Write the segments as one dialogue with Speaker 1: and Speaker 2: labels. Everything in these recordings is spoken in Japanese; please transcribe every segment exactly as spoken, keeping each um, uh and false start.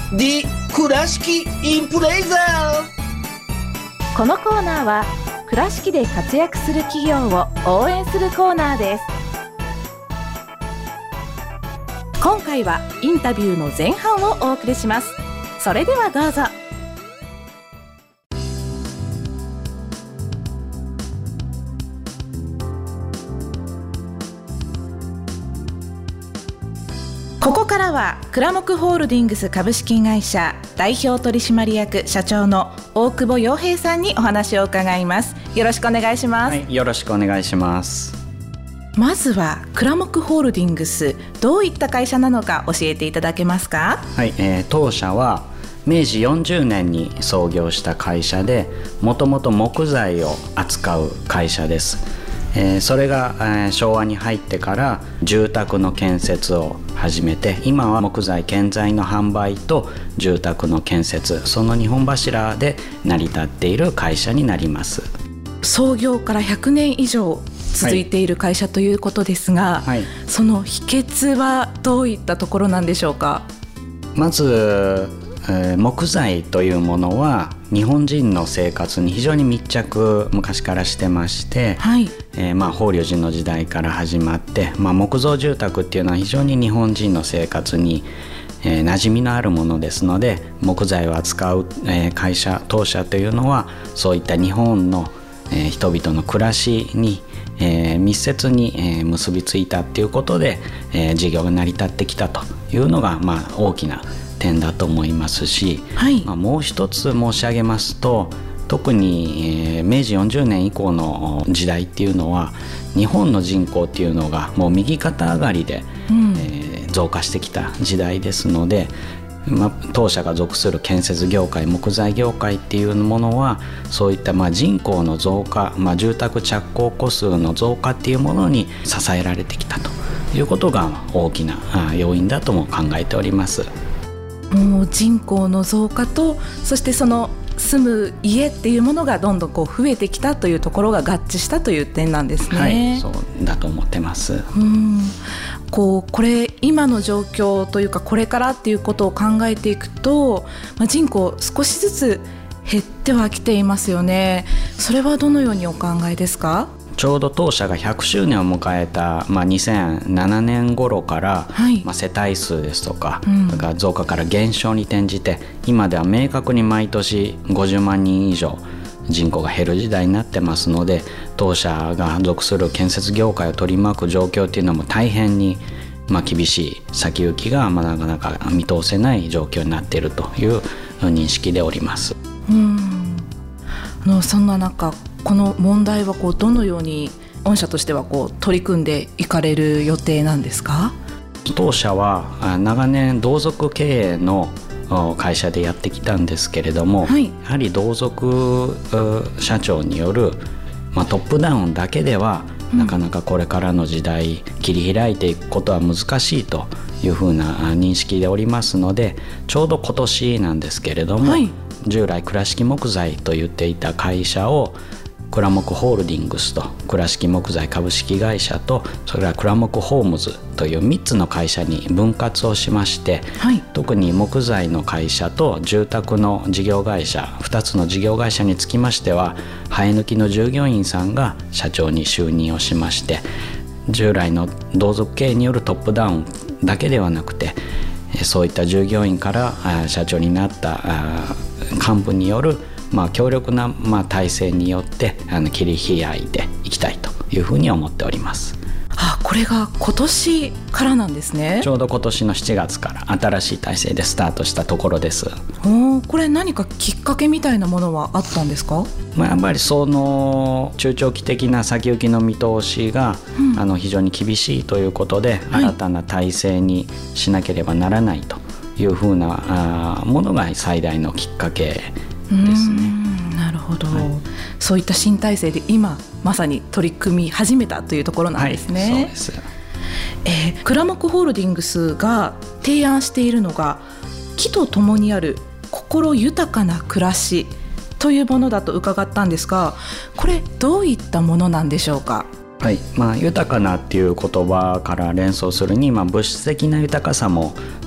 Speaker 1: The 倉敷インプレイザ
Speaker 2: ー。このコーナーは倉敷で活躍する企業を応援するコーナーです。今回はインタビューの前半をお送りします。それではどうぞ。ここからは倉木ホールディングス株式会社代表取締役社長の大久保洋平さんにお話を伺います。よろしくお願いします。
Speaker 3: はい、よろしくお願いします。
Speaker 2: まずは倉木ホールディングス、どういった会社なのか教えていただけますか？
Speaker 3: はい、えー、当社は明治よんじゅうねんに創業した会社で、もともと木材を扱う会社です。えー、それが、えー、昭和に入ってから住宅の建設を始めて、今は木材建材の販売と住宅の建設、そのにほん柱で成り立っている会社になります。
Speaker 2: 創業からひゃくねん以上続いている会社ということですが、はいはい、その秘訣はどういったところなんでしょうか？
Speaker 3: まず、えー、木材というものは日本人の生活に非常に密着昔からしてまして、はい、えーまあ、法隆寺の時代から始まって、まあ、木造住宅っていうのは非常に日本人の生活に、えー、馴染みのあるものですので、木材を扱う、えー、会社当社というのはそういった日本の、えー、人々の暮らしに、えー、密接に、えー、結びついたっていうことで、えー、事業が成り立ってきたというのが、まあ、大きな点だと思いますし、はい、まあ、もう一つ申し上げますと、特に、えー、明治よんじゅうねん以降の時代っていうのは日本の人口っていうのがもう右肩上がりで、うん、えー、増加してきた時代ですので、まあ、当社が属する建設業界、木材業界っていうものはそういったまあ人口の増加、まあ、住宅着工戸数の増加っていうものに支えられてきたということが大きな要因だとも考えております。
Speaker 2: もう人口の増加と、そしてその住む家っていうものがどんどんこう増えてきたというところが合致したという点なんですね。
Speaker 3: はい、そうだと思ってます。
Speaker 2: うん、こうこれ今の状況というかこれからっていうことを考えていくと、まあ、人口少しずつ減ってはきていますよね。それはどのようにお考えですか？
Speaker 3: ちょうど当社がひゃくしゅうねんを迎えた、まあ、にせんななねん頃から、はい、まあ、世帯数ですとか、うん、が増加から減少に転じて、今では明確に毎年ごじゅうまんにん以上人口が減る時代になってますので、当社が属する建設業界を取り巻く状況というのも大変に、まあ、厳しい、先行きがまあなかなか見通せない状況になっているという認識でおります。
Speaker 2: うん、あのそんな中、この問題はこうどのように御社としてはこう取り組んでいかれる予定なんですか？
Speaker 3: 当社は長年同族経営の会社でやってきたんですけれども、はい、やはり同族社長による、まあ、トップダウンだけでは、うん、なかなかこれからの時代切り開いていくことは難しいというふうな認識でおりますので、ちょうど今年なんですけれども、はい、従来倉敷木材と言っていた会社を倉木ホールディングスと倉敷木材株式会社と、それから倉木ホームズというみっつの会社に分割をしまして、はい、特に木材の会社と住宅の事業会社ふたつの事業会社につきましては、生え抜きの従業員さんが社長に就任をしまして、従来の同族経営によるトップダウンだけではなくて、そういった従業員から社長になった幹部によるまあ、強力な、まあ、体制によってあの切り開いていきたいというふうに思っております。
Speaker 2: あ、これが今年からなんですね。
Speaker 3: ちょうど今年のしちがつから新しい体制でスタートしたところです。
Speaker 2: お、これ何かきっかけみたいなものはあったんですか？
Speaker 3: まあ、やっぱりその中長期的な先行きの見通しが、うん、あの非常に厳しいということで、はい、新たな体制にしなければならないというふうなあものが最大のきっかけですね。
Speaker 2: なるほど、はい、そういった新体制で今まさに取り組み始めたというところなんですね。
Speaker 3: はい、そうです。
Speaker 2: えー、倉木ホールディングスが提案しているのが、木とともにある心豊かな暮らしというものだと伺ったんですが、これどういったものなんでしょうか？
Speaker 3: はい、まあ、豊かなっていう言葉から連想するに、まあ、物質的な豊かさも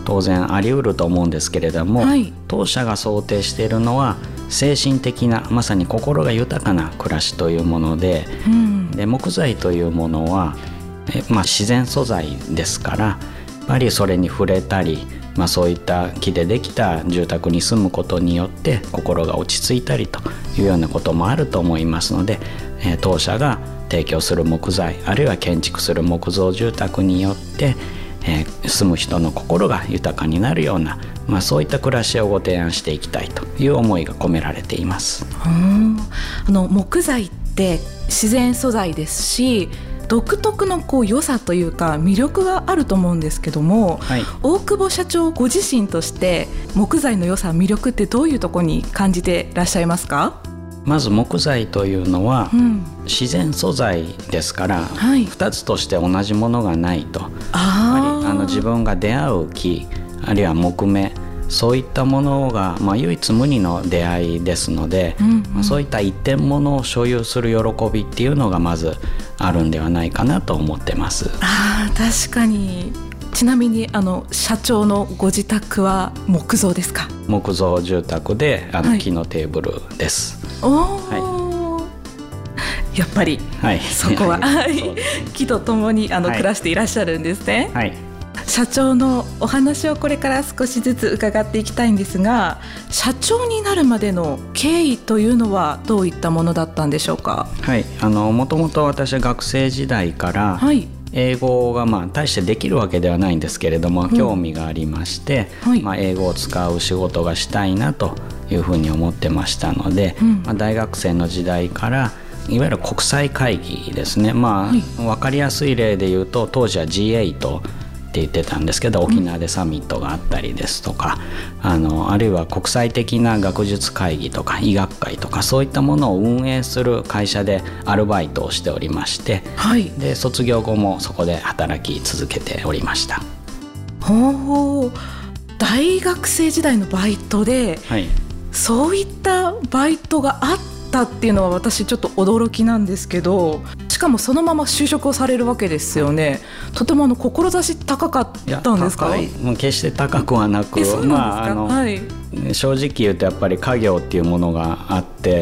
Speaker 3: 当然あり得ると思うんですけれども、
Speaker 2: はい、
Speaker 3: 当社が想定しているのは精神的なまさに心が豊かな暮らしというもので、うん、で木材というものはえ、まあ、自然素材ですからやっぱりそれに触れたり、まあ、そういった木でできた住宅に住むことによって心が落ち着いたりというようなこともあると思いますので、えー、当社が提供する木材あるいは建築する木造住宅によって、えー、住む人の心が豊かになるような、まあ、そういった暮らしをご提案していきたいという思いが込められています。
Speaker 2: あの木材って自然素材ですし独特のこう良さというか魅力があると思うんですけども、はい、大久保社長ご自身として木材の良さ魅力ってどういうところに感じていらっしゃいますか？
Speaker 3: まず木材というのは、うん、自然素材ですから、はい、ふたつとして同じものがないと。ああの自分が出会う木あるいは木目そういったものが、まあ、唯一無二の出会いですので、うんうんまあ、そういった一点物を所有する喜びっていうのがまずあるんではないかなと思ってます。
Speaker 2: あ確かに。ちなみにあの社長のご自宅は木造ですか？
Speaker 3: 木造住宅であの、はい、木のテーブルです。
Speaker 2: おはい、やっぱり、はい、そこは、はい、木とともにあの、はい、暮らしていらっしゃるんですね。はい、社長のお話をこれから少しずつ伺っていきたいんですが、社長になるまでの経緯というのはどういったものだったんでしょうか？
Speaker 3: はい、あのもともと私は学生時代から、はい英語がまあ大してできるわけではないんですけれども、うん、興味がありまして、はいまあ、英語を使う仕事がしたいなというふうに思ってましたので、うんまあ、大学生の時代からいわゆる国際会議ですね、まあはい、分かりやすい例で言うと当時は ジーエイトって言ってたんですけど沖縄でサミットがあったりですとか、うん、あのあるいは国際的な学術会議とか医学会とかそういったものを運営する会社でアルバイトをしておりまして、はい、で卒業後もそこで働き続けておりました。
Speaker 2: ほう大学生時代のバイトで、はい、そういったバイトがあったっていうのは私ちょっと驚きなんですけど、しかもそのまま就職をされるわけですよね。とてもあの志高かったんですか？
Speaker 3: いや高い決して高くはなく、まああの、はい、正直言うとやっぱり家業っていうものがあって、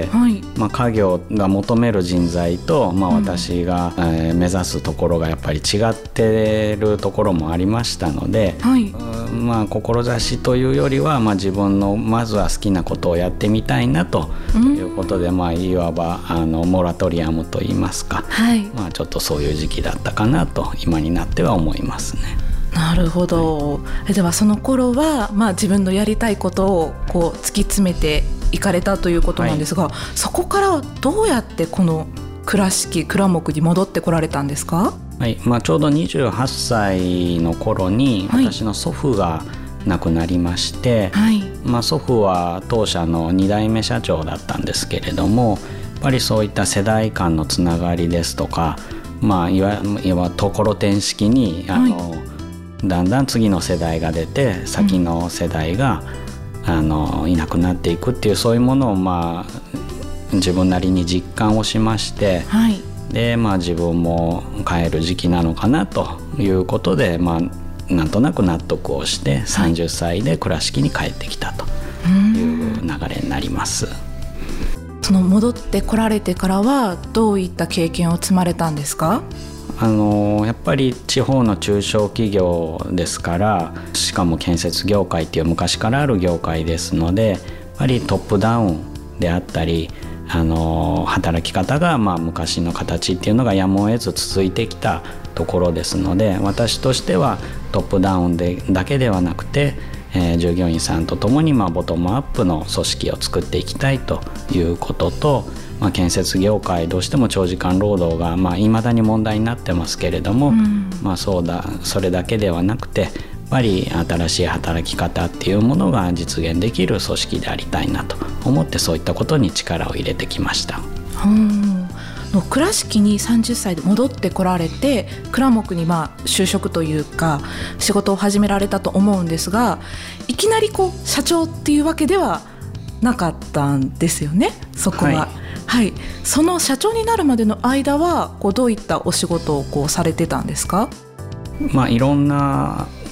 Speaker 3: はいまあ、家業が求める人材と、まあ、私が、うんえー、目指すところがやっぱり違ってるところもありましたので、はいまあ、志というよりは、まあ、自分のまずは好きなことをやってみたいなということで、まあ、いわばあのモラトリアムといいますか、はいまあ、ちょっとそういう時期だったかなと今になっては思いますね。
Speaker 2: なるほど、はい、ではその頃は、まあ、自分のやりたいことをこう突き詰めていかれたということなんですが、はい、そこからどうやってこの倉敷倉木に戻ってこられたんですか？
Speaker 3: はいまあ、ちょうどにじゅうはっさいの頃に私の祖父が亡くなりまして、はいまあ、祖父は当社のに代目社長だったんですけれども、やっぱりそういった世代間のつながりですとか、まあ、いわいわところてん式にあの、はいだんだん次の世代が出て先の世代が、うん、あのいなくなっていくっていうそういうものを、まあ、自分なりに実感をしまして、はいでまあ、自分も帰る時期なのかなということで、まあ、なんとなく納得をしてさんじゅっさいで倉敷に帰ってきたという流れになります。
Speaker 2: その戻ってこられてからはどういった経験を積まれたんですか？
Speaker 3: あのやっぱり地方の中小企業ですから、しかも建設業界っていう昔からある業界ですので、やっぱりトップダウンであったりあの働き方がまあ昔の形っていうのがやむを得ず続いてきたところですので、私としてはトップダウンでだけではなくて、えー、従業員さんとともにまあボトムアップの組織を作っていきたいということと、まあ、建設業界どうしても長時間労働がまあ未だに問題になってますけれども、うんまあ、そうだそれだけではなくてやっぱり新しい働き方っていうものが実現できる組織でありたいなと思って、そういったことに力を入れてきました。
Speaker 2: うん倉敷にさんじゅっさいで戻ってこられて倉木にまあ就職というか仕事を始められたと思うんですが、いきなりこう社長っていうわけではなかったんですよね、そこは。はいはい、その社長になるまでの間はこうどういったお仕事をこうされてたんですか？
Speaker 3: まあ、いろんな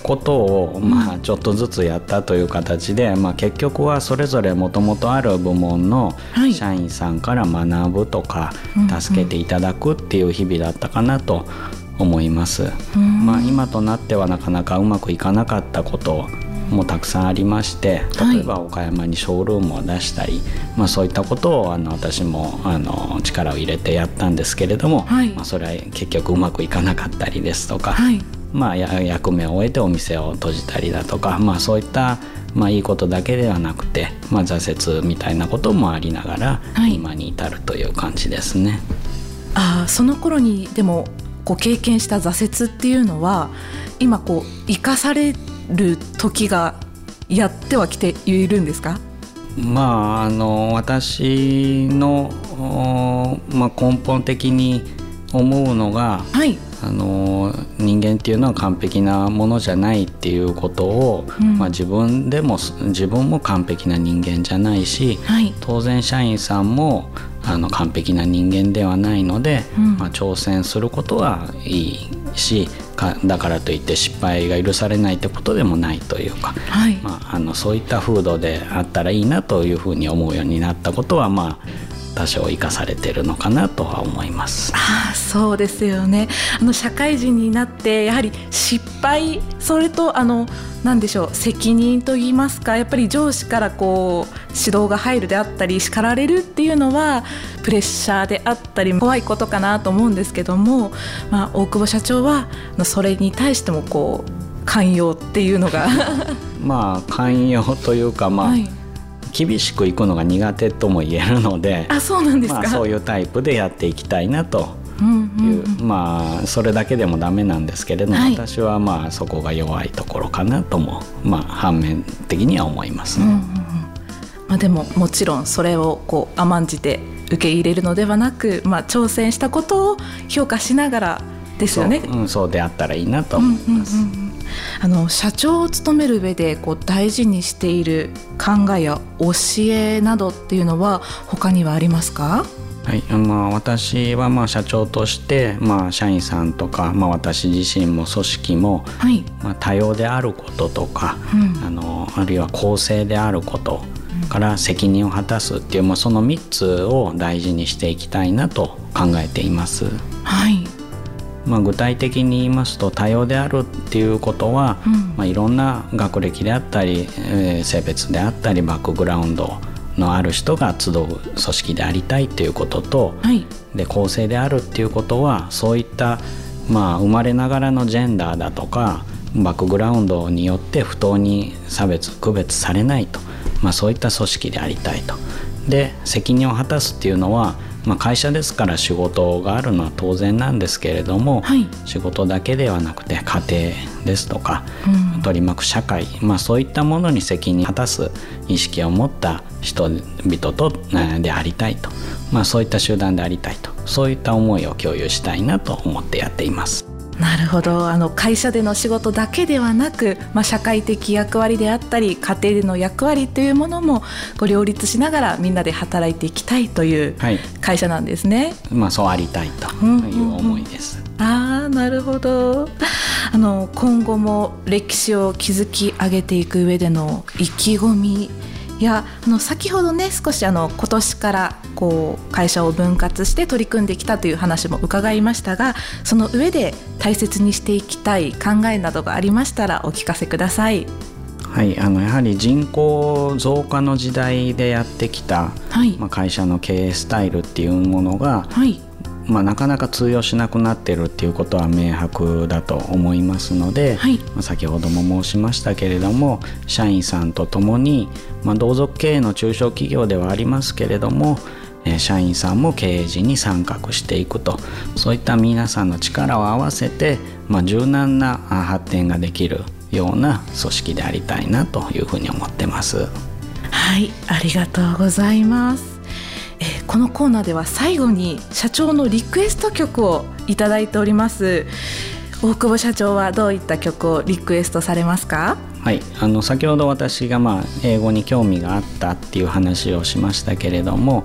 Speaker 3: ことを、まあ、ちょっとずつやったという形で、うんまあ、結局はそれぞれもともとある部門の社員さんから学ぶとか、はい、助けていただくっていう日々だったかなと思います、うんまあ、今となってはなかなかうまくいかなかったこともたくさんありまして、例えば岡山にショールームを出したり、まあ、そういったことをあの私もあの力を入れてやったんですけれども、はいまあ、それは結局うまくいかなかったりですとか、はいまあ、役目を終えてお店を閉じたりだとか、まあ、そういった、まあ、いいことだけではなくて、まあ、挫折みたいなこともありながら、はい、今に至るという感じですね。
Speaker 2: あ、その頃にでもこう経験した挫折っていうのは今こう生かされる時がやってはきているんですか？
Speaker 3: まあ、あの私の、まあ、根本的に思うのが、はい、あの人間っていうのは完璧なものじゃないっていうことを、うんまあ、自分でも自分も完璧な人間じゃないし、はい、当然社員さんもあの完璧な人間ではないので、うんまあ、挑戦することはいいしかだからといって失敗が許されないってことでもないというか、はいまあ、あのそういった風土であったらいいなというふうに思うようになったことは、まあ多少生かされてるのかなとは思います。
Speaker 2: ああ、そうですよね。あの社会人になってやはり失敗、それとあの何でしょう、責任といいますか、やっぱり上司からこう指導が入るであったり叱られるっていうのはプレッシャーであったり怖いことかなと思うんですけども、まあ、大久保社長はそれに対してもこう寛容っていうのが
Speaker 3: まあ寛容というか、まあ、はい厳しくいくのが苦手とも言えるので、
Speaker 2: あ、そうなんですか。
Speaker 3: まあ、そういうタイプでやっていきたいなという、うんうんうん、まあそれだけでもダメなんですけれども、はい、私はまあそこが弱いところかなとも、まあ、反面的には思いますね、うんうんうん
Speaker 2: まあ、でももちろんそれをこう甘んじて受け入れるのではなく、まあ、挑戦したことを評価しながらですよね。
Speaker 3: そう、うん、そうであったらいいなと思います、うんうんうん
Speaker 2: あの社長を務める上でこう大事にしている考えや教えなどっていうのは他にはありますか？
Speaker 3: はいまあ、私はまあ社長として、まあ、社員さんとか、まあ、私自身も組織も、はいまあ、多様であることとか、うん、あのあるいは公正であることから責任を果たすっていう、まあ、そのみっつを大事にしていきたいなと考えています。はいまあ、具体的に言いますと多様であるっていうことは、うんまあ、いろんな学歴であったり、えー、性別であったりバックグラウンドのある人が集う組織でありたいということと、はい、で公正であるっていうことはそういった、まあ、生まれながらのジェンダーだとかバックグラウンドによって不当に差別区別されないと、まあ、そういった組織でありたいと。で責任を果たすっていうのはまあ、会社ですから仕事があるのは当然なんですけれども、はい、仕事だけではなくて家庭ですとか、うん、取り巻く社会、まあ、そういったものに責任を果たす意識を持った人々とでありたいと、まあ、そういった集団でありたいと、そういった思いを共有したいなと思ってやっています。
Speaker 2: なるほど。あの会社での仕事だけではなく、まあ、社会的役割であったり家庭での役割というものもこう両立しながらみんなで働いていきたいという会社なんですね、
Speaker 3: はいまあ、そうありたいという思いです、
Speaker 2: うんうんうん、あーなるほど。あの今後も歴史を築き上げていく上での意気込みやあの先ほどね少しあの今年からこう会社を分割して取り組んできたという話も伺いましたが、その上で大切にしていきたい考えなどがありましたらお聞かせください。
Speaker 3: はい、あのやはり人口増加の時代でやってきた、はいまあ、会社の経営スタイルっていうものが、はいまあ、なかなか通用しなくなっているっていうことは明白だと思いますので、はいまあ、先ほども申しましたけれども社員さんとともに、まあ、同族経営の中小企業ではありますけれども、えー、社員さんも経営陣に参画していくと、そういった皆さんの力を合わせて、まあ、柔軟な発展ができるような組織でありたいなというふうに思ってます。
Speaker 2: はい、ありがとうございます。えー、このコーナーでは最後に社長のリクエスト曲をいただいております。大久保社長はどういった曲をリクエストされますか？
Speaker 3: はい、あの先ほど私がまあ英語に興味があったっていう話をしましたけれども、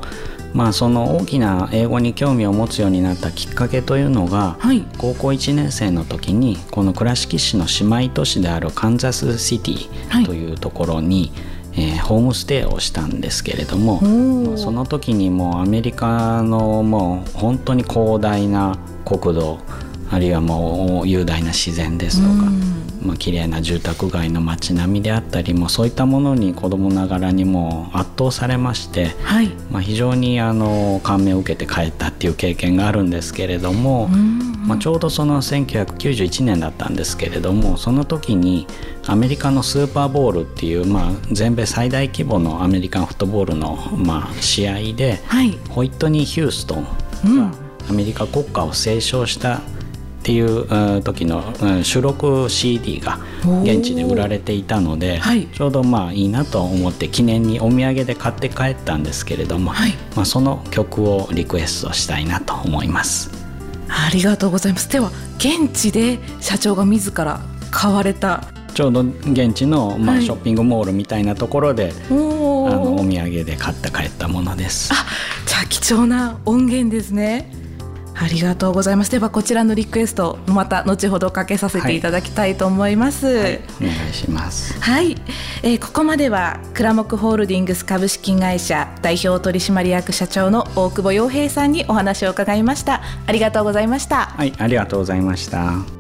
Speaker 3: まあ、その大きな英語に興味を持つようになったきっかけというのが、はい、高校いちねん生の時にこの倉敷市の姉妹都市であるカンザスシティというところに、はいえー、ホームステイをしたんですけれども、まあ、その時にもうアメリカのもう本当に広大な国土、あるいはもう雄大な自然ですとか、まあ、綺麗な住宅街の街並みであったりも、そういったものに子供ながらにも圧倒されまして、はいまあ、非常にあの感銘を受けて帰ったっていう経験があるんですけれども、まあ、ちょうどそのせんきゅうひゃくきゅうじゅういちねんだったんですけれども、その時にアメリカのスーパーボウルっていう、まあ、全米最大規模のアメリカンフットボールの、まあ、試合で、はい、ホイットニー・ヒューストンがアメリカ国歌を斉唱したっていう時の収録 シーディー が現地で売られていたので、はい、ちょうどまあいいなと思って記念にお土産で買って帰ったんですけれども、はいまあ、その曲をリクエストしたいなと思います。
Speaker 2: ありがとうございます。では現地で社長が自ら買われた、
Speaker 3: ちょうど現地のまあショッピングモールみたいなところで、はい、お, あのお土産で買って帰ったものです。
Speaker 2: あ、じゃあ貴重な音源ですね。ありがとうございます。ではこちらのリクエストまた後ほどかけさせていただきたいと思います。はいはい、
Speaker 3: お願いします。
Speaker 2: はい、えー、ここまでは倉木ホールディングス株式会社代表取締役社長の大久保洋平さんにお話を伺いました。ありがとうございました。
Speaker 3: はい、ありがとうございました。